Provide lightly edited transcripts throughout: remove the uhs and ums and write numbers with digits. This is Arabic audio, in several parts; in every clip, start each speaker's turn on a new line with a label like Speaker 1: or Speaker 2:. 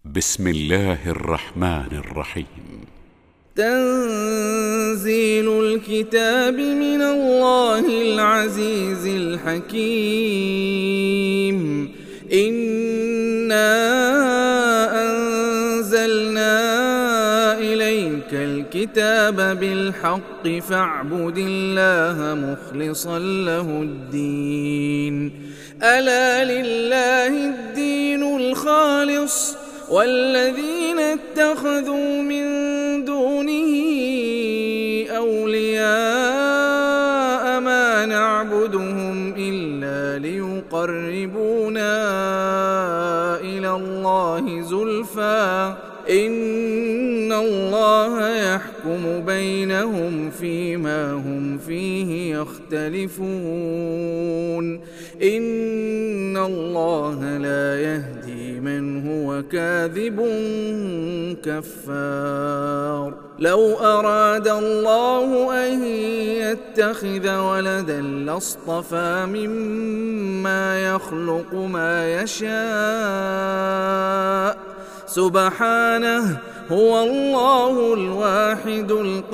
Speaker 1: بسم الله الرحمن الرحيم.
Speaker 2: تنزيل الكتاب من الله العزيز الحكيم. إنا أنزلنا إليك الكتاب بالحق فاعبد الله مخلصا له الدين. ألا لله الدين الخالص والذين اتخذوا من دونه أولياء ما نعبدهم إلا ليقربونا إلى الله زلفى إن الله يحكم بينهم فيما هم فيه يختلفون. إن الله لا يهدي من هو كاذب كفار. لو أراد الله أن يتخذ ولدا لاصطفى مما يخلق ما يشاء سبحانه هو الله الواحد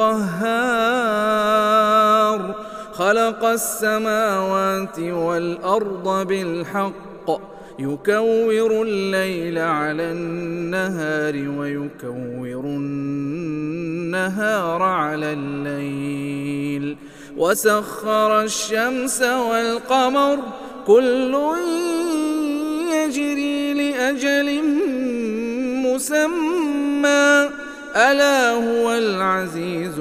Speaker 2: القهار. خلق السماوات والأرض بالحق يكور الليل على النهار ويكور النهار على الليل وسخر الشمس والقمر كل يجري لأجل مسمى ألا هو العزيز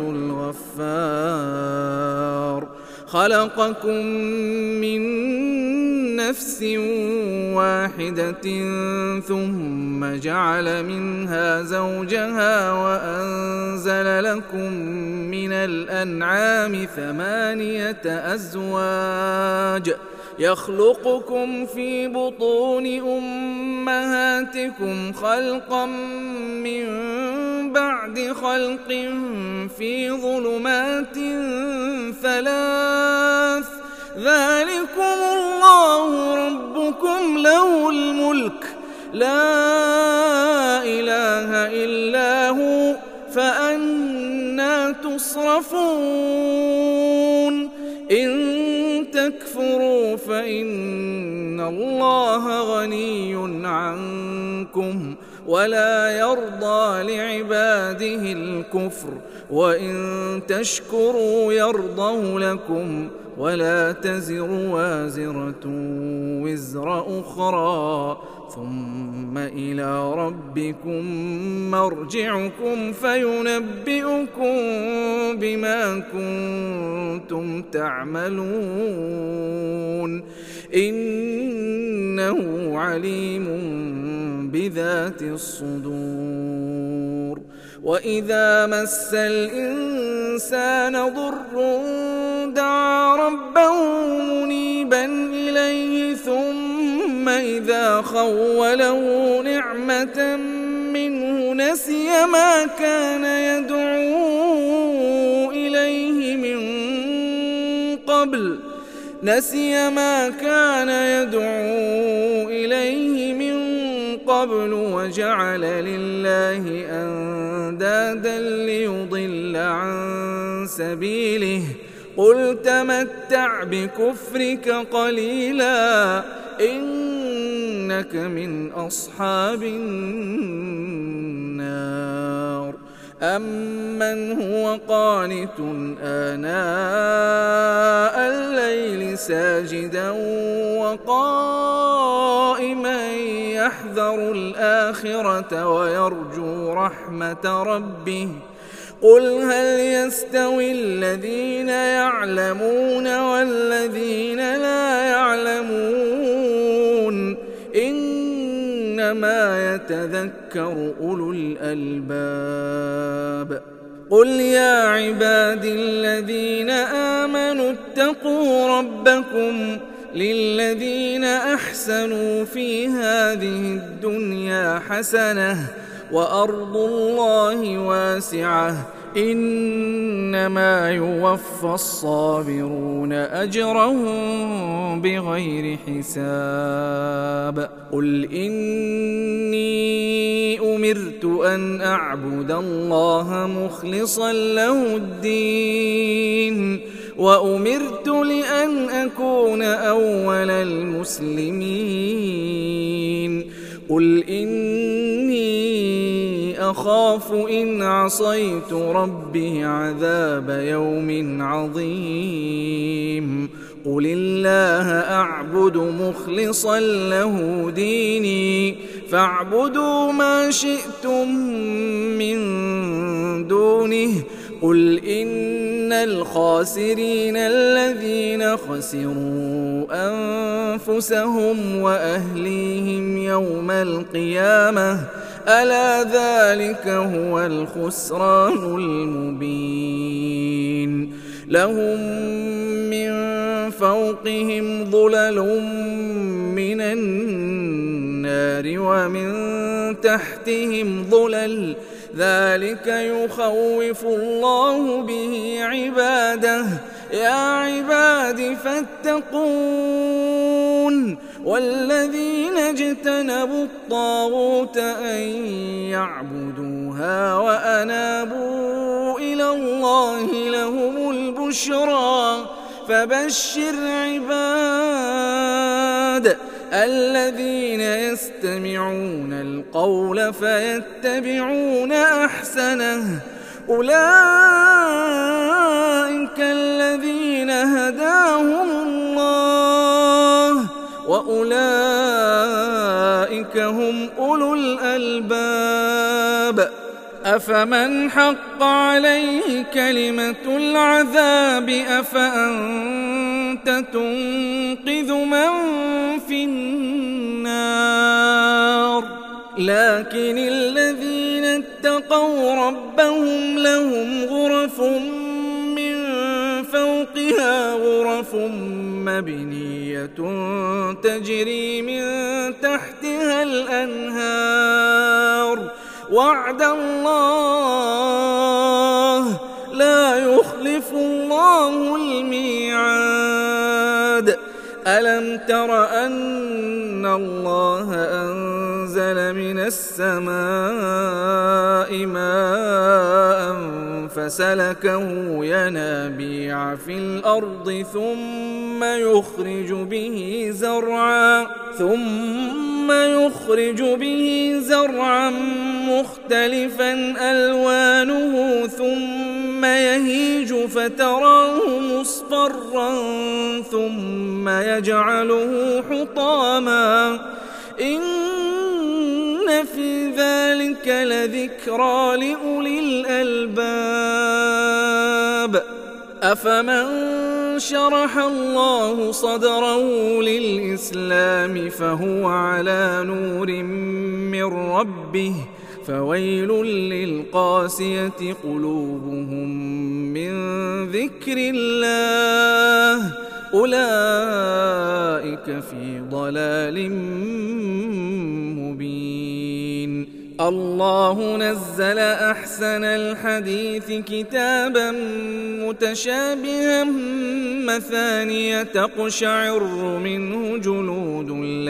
Speaker 2: الغفار. خلقكم من نفس واحدة ثم جعل منها زوجها وأنزل لكم من الأنعام 8 أزواج يخلقكم في بطون أمهاتكم خلقا من بعد خلق في ظلمات 3 ذلكم الله ربكم له الملك لا إله إلا هو فأنى تصرفون. إن تكفروا فإن الله غني عنكم ولا يرضى لعباده الكفر وإن تشكروا يرضه لكم ولا تزر وازرة وزر أخرى ثم إلى ربكم مرجعكم فينبئكم بما كنتم تعملون إنه عليم بذات الصدور. وإذا مس الإنسان ضر دعا ربه منيبا إليه ثم إذا خوله نعمة منه نسي ما كان يدعو إليه من قبل وجعل لله أندادا ليضل عن سبيله قل تمتع بكفرك قليلا إنك من أصحاب النار. أمن هو قانت آناء الليل ساجدا وقائما يحذر الآخرة ويرجو رحمة ربه قل هل يستوي الذين يعلمون والذين لا يعلمون إنما يتذكر أولو الألباب. قل يا عبادي الذين آمنوا اتقوا ربكم للذين أحسنوا في هذه الدنيا حسنة وأرض الله واسعة إنما يوفى الصابرون أجرهم بغير حساب. قل إني أمرت أن أعبد الله مخلصا له الدين وأمرت لأن أكون أول المسلمين قل إني أخاف إن عصيت ربي عذاب يوم عظيم قل الله أعبد مخلصا له ديني فاعبدوا ما شئتم من دونه قل إن الخاسرين الذين خسروا أنفسهم وأهليهم يوم القيامة ألا ذلك هو الخسران المبين لهم من فوقهم ظلل من النار ومن تحتهم ظلل ذلك يخوف الله به عباده يا عباد فاتقون والذين اجتنبوا الطاغوت أن يعبدوها وأنابوا إلى الله لهم البشرى فبشر عباد الذين يستمعون القول فيتبعون أحسنه أولئك الذين هداهم الله وأولئك هم أولو الألباب أفمن حق عليه كلمة العذاب أفأنت تنقذ من في النار لكن الذين اتقوا ربهم لهم غرف من فوقها غرف مبنية تجري من تحتها الأنهار وعد الله لا يخلف الله الميعاد ألم تر أن الله أنزل من السماء ماء فسلكه ينابيع في الأرض ثم يخرج به زرعا مختلفا ألوانه ثم يهيج فتراه مصفرا ثم يجعله حطاما إن في ذلك لذكرى لأولي الألباب أفمن شرح الله صدره للإسلام فهو على نور من ربه فويل للقاسية قلوبهم من ذكر الله أولئك في ضلال مبين الله نزل أحسن الحديث كتابا متشابها مثانية تقشعر منه جلود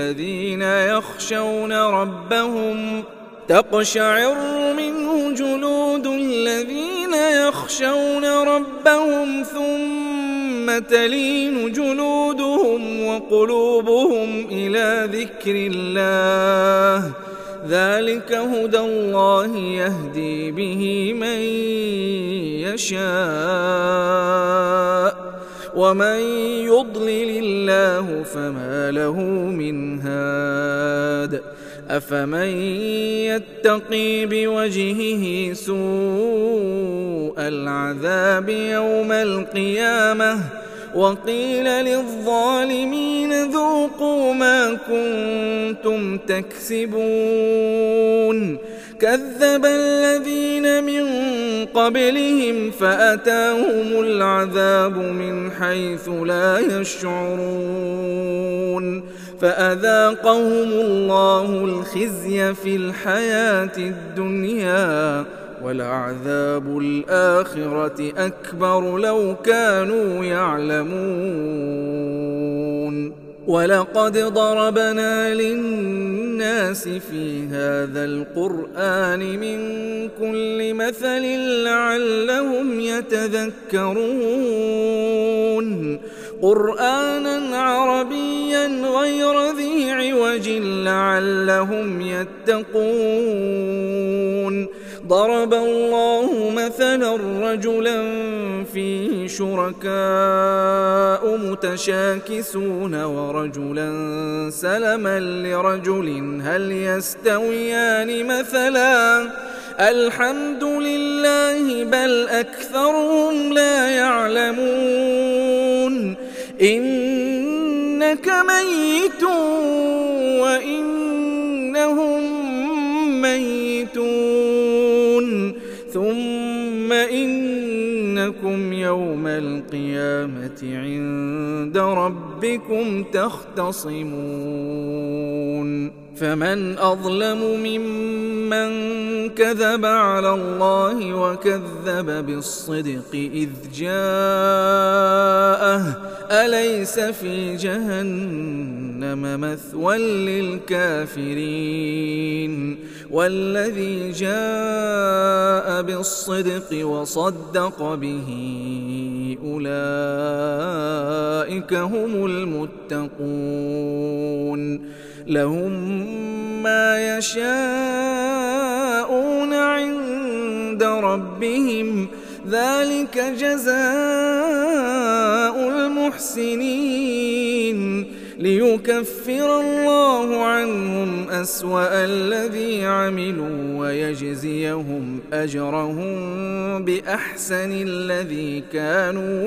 Speaker 2: الذين يخشون ربهم ثم تلين جلودهم وقلوبهم إلى ذكر الله ذلك هدى الله يهدي به من يشاء ومن يضلل الله فما له من هاد أفمن يتقي بوجهه سوء العذاب يوم القيامة وقيل للظالمين ذوقوا ما كنتم تكسبون كذب الذين من قبلهم فأتاهم العذاب من حيث لا يشعرون فأذاقهم الله الخزي في الحياة الدنيا ولعذاب الآخرة أكبر لو كانوا يعلمون ولقد ضربنا للناس في هذا القرآن من كل مثل لعلهم يتذكرون قرآنا عربيا غير ذي عوج لعلهم يتقون ضرب الله مثلا رجلا فيه شركاء متشاكسون ورجلا سلما لرجل هل يستويان مثلا الحمد لله بل أكثرهم لا يعلمون إنك ميت وإنهم ميتون ثم إنكم يوم القيامة عند ربكم تختصمون فمن أظلم ممن كذب على الله وكذب بالصدق إذ جاءه أليس في جهنم مثوى للكافرين والذي جاء بالصدق وصدق به أولئك هم المتقون لهم ما يشاءون عند ربهم ذلك جزاء المحسنين ليكفر الله عنهم أسوأ الذي عملوا ويجزيهم أجرهم بأحسن الذي كانوا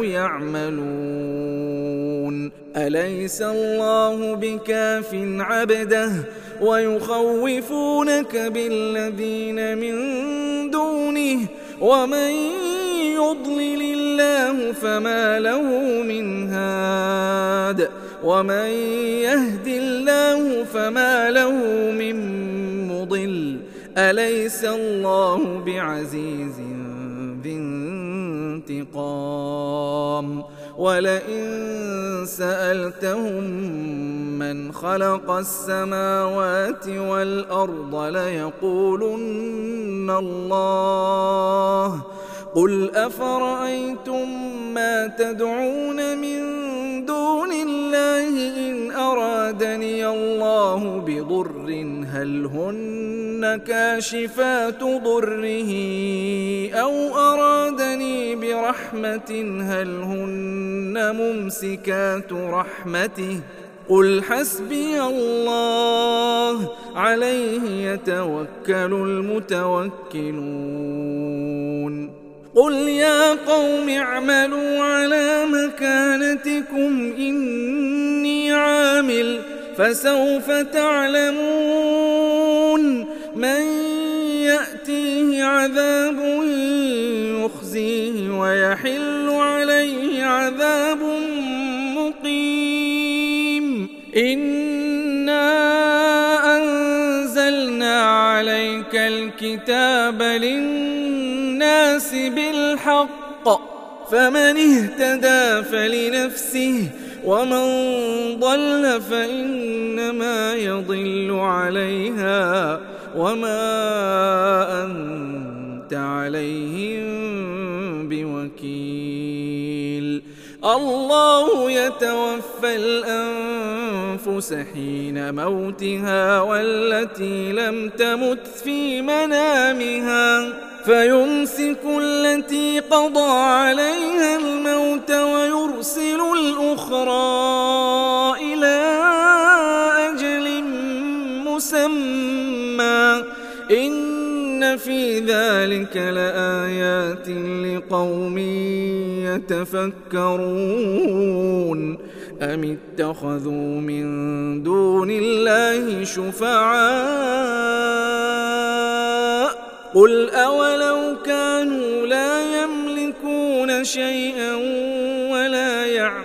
Speaker 2: يعملون أليس الله بكاف عبده ويخوفونك بالذين من دونه ومن يضلل الله فما له من هاد ومن يهد الله فما له من مضل أليس الله بعزيز ذي انتقام ولئن سألتهم من خلق السماوات والأرض ليقولن الله قل أفرأيتم ما تدعون من دون الله إن أرادني الله بضر هل هن كاشفات ضره أو أرادني برحمة هل هن ممسكات رحمته قل حسبي الله عليه يتوكل المتوكلون قل يا قوم اعملوا على مكانتكم إني عامل فسوف تعلمون من يأتيه عذاب يخزيه ويحل عليه عذاب مقيم إنا أنزلنا عليك الكتاب للناس بالحق فمن اهتدى فلنفسه ومن ضل فإنما يضل عليها وما أنت عليهم بوكيل الله يتوفى الأنفس حين موتها والتي لم تمت في منامها فيمسك التي قضى عليها الموت ويرسل الأخرى إلى أجل مسمى إن في ذلك لآيات لقوم يتفكرون أم اتخذوا من دون الله شفعاء قل أولو كانوا لا يملكون شيئا ولا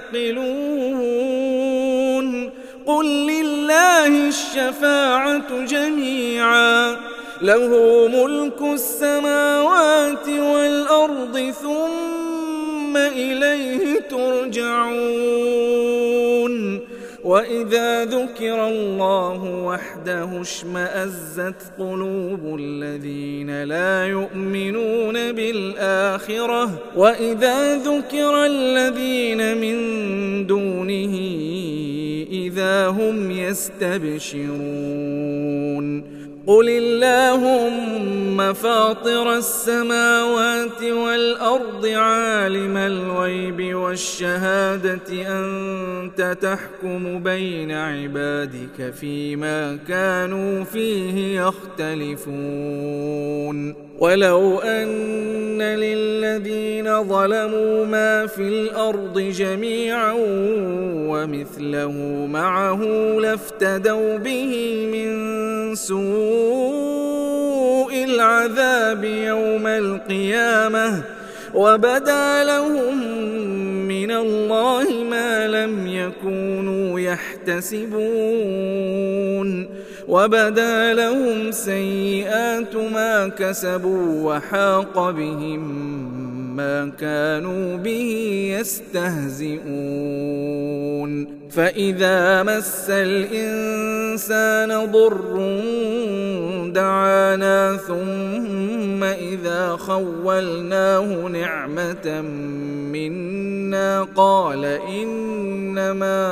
Speaker 2: يعقلون قل لله الشفاعة جميعا له ملك السماوات والأرض ثم إليه ترجعون وإذا ذكر الله وحده اشمأزت قلوب الذين لا يؤمنون بالآخرة وإذا ذكر الذين من دونه إذا هم يستبشرون قل اللهم فاطر السماوات والأرض عالم الغيب والشهادة أنت تحكم بين عبادك فيما كانوا فيه يختلفون ولو أن للذين ظلموا ما في الأرض جميعا ومثله معه لافتدوا به من سوء العذاب يوم القيامة وبدا لهم من الله ما لم يكونوا يحتسبون وبدا لهم سيئات ما كسبوا وحاق بهم ما كانوا به يستهزئون فإذا مس الإنسان ضر دعانا ثم إذا خولناه نعمة منا قال إنما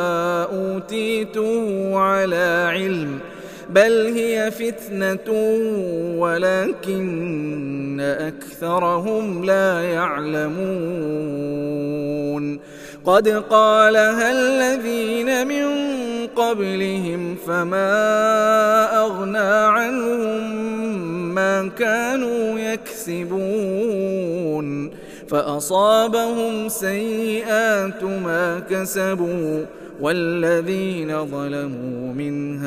Speaker 2: أوتيته على علم بل هي فتنة ولكن أكثرهم لا يعلمون قد قالها الذين من قبلهم فما أغنى عنهم ما كانوا يكسبون فأصابهم سيئات ما كسبوا والذين ظلموا من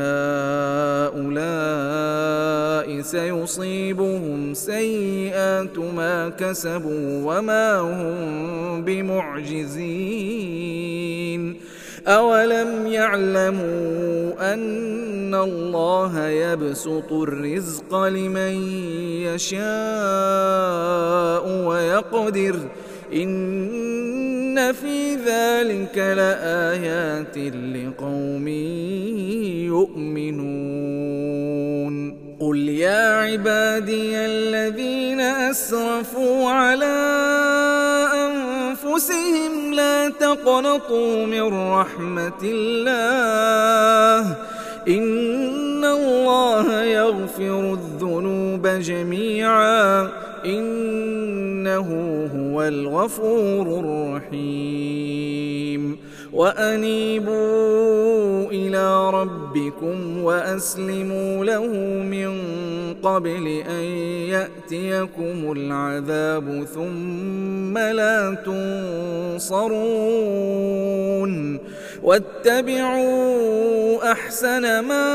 Speaker 2: هؤلاء سيصيبهم سيئات ما كسبوا وما هم بمعجزين أولم يعلموا أن الله يبسط الرزق لمن يشاء ويقدر إن في ذلك لآيات لقوم يؤمنون قل يا عبادي الذين أسرفوا على أنفسهم لا تقنطوا من رحمة الله إن الله يغفر الذنوب جميعا إنه هو الغفور الرحيم وأنيبوا إلى ربكم وأسلموا له من قبل أن يأتيكم العذاب ثم لا تنصرون واتبعوا أحسن ما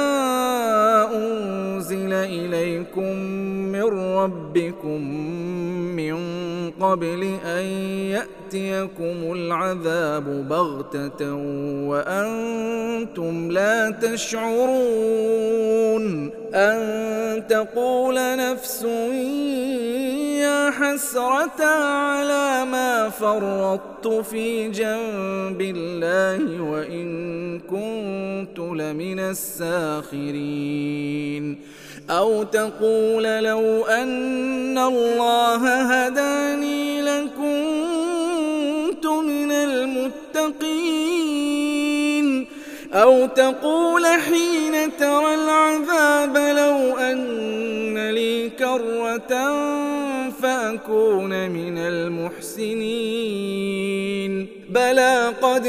Speaker 2: أنزل إليكم من ربكم من قبل أن يأتيكم العذاب بغتة وأنتم لا تشعرون أن تقول نفس يا حسرة على ما فرطت في جنب الله وإن كنت لمن الساخرين أو تقول لو أن الله هداني لكنت من المتقين أو تقول حين ترى العذاب لو أن لي كرة فأكون من المحسنين بلى قد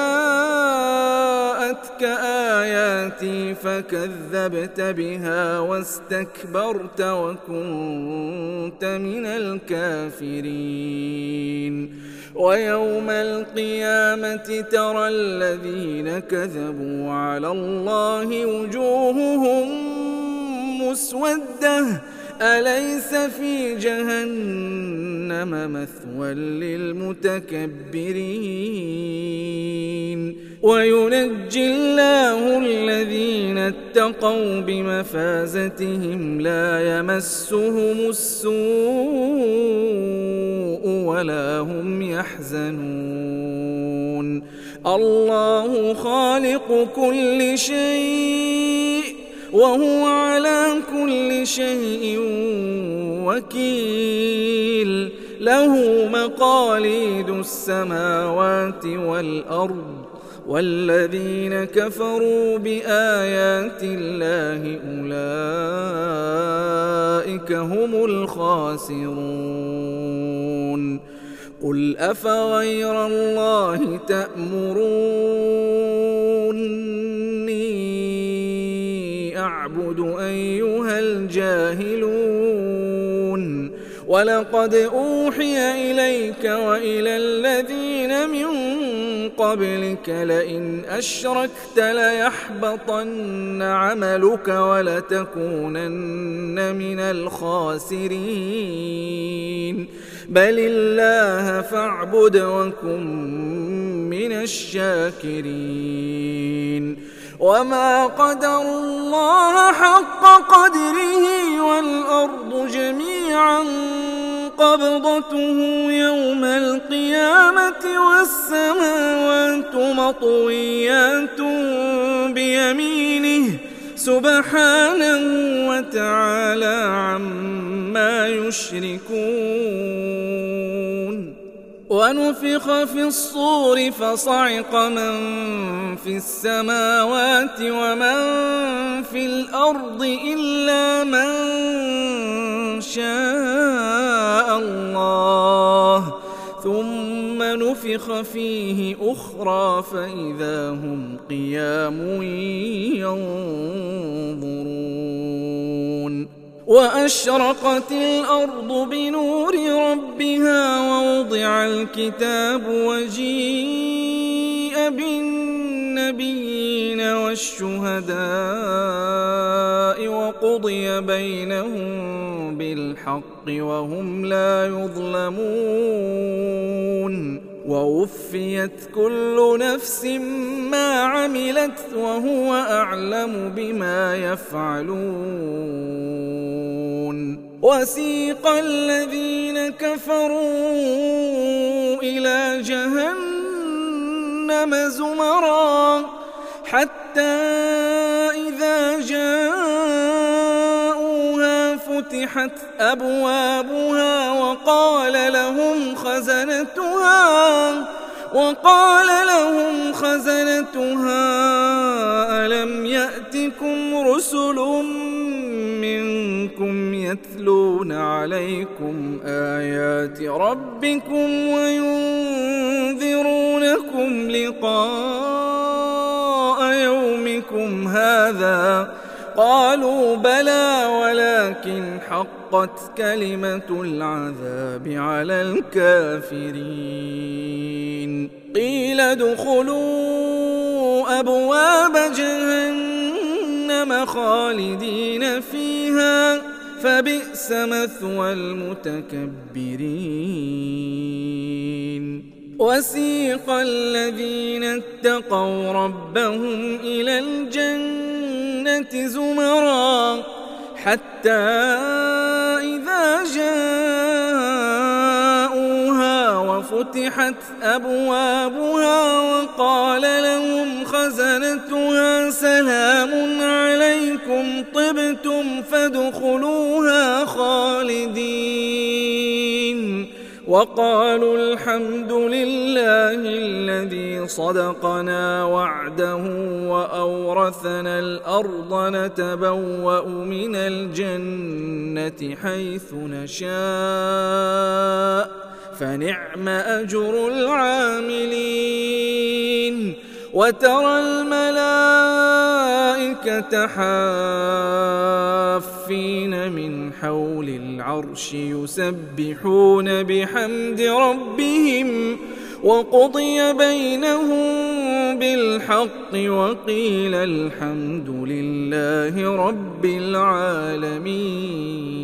Speaker 2: جاءتك آياتي فكذبت بها واستكبرت وكنت من الكافرين ويوم القيامة ترى الذين كذبوا على الله وجوههم مسودة أليس في جهنم مثوى للمتكبرين وينجي الله الذين اتقوا بمفازتهم لا يمسهم السوء ولا هم يحزنون الله خالق كل شيء وهو على كل شيء وكيل له مقاليد السماوات والأرض والذين كفروا بآيات الله أولئك هم الخاسرون قل أفغير الله تأمروني أعبد أيها الجاهلون ولقد أوحي إليك وإلى الذين من قبلك لئن أشركت ليحبطن عملك ولتكونن من الخاسرين بل الله فاعبد وكن من الشاكرين وما قدروا الله حق قدره والأرض جميعا قبضته يوم القيامة والسماوات مطويات بيمينه سبحانه وتعالى عما يشركون ونفخ في الصور فصعق من في السماوات ومن في الأرض إلا من شاء الله ثم نفخ فيه أخرى فإذا هم قيام ينظرون وأشرقت الأرض بنور ربها ووضع الكتاب وجيء بالنبيين والشهداء وقضي بينهم بالحق وهم لا يظلمون ووفيت كل نفس ما عملت وهو أعلم بما يفعلون وسيق الذين كفروا إلى جهنم زمرا حتى إذا جاءوها فتحت أبوابها وقال لهم خزنتها ألم يأتكم رسل منكم يتلون عليكم آيات ربكم وينذرونكم لقاء يومكم هذا قالوا بلى ولكن حقت كلمة العذاب على الكافرين قيل ادخلوا أبواب جهنم خالدين فيها فبئس مثوى المتكبرين وسيق الذين اتقوا ربهم إلى الجنة زمرا حتى إذا جاءوها وفتحت أبوابها وقال لهم خزنتها سلام عليكم طبتم فادخلوها خالدين وقالوا الحمد لله الذي صدقنا وعده وأورثنا الأرض نتبوأ من الجنة حيث نشاء فنعم أجر العاملين وترى الملائكة حافين من حول العرش يسبحون بحمد ربهم وقضي بينهم بالحق وقيل الحمد لله رب العالمين.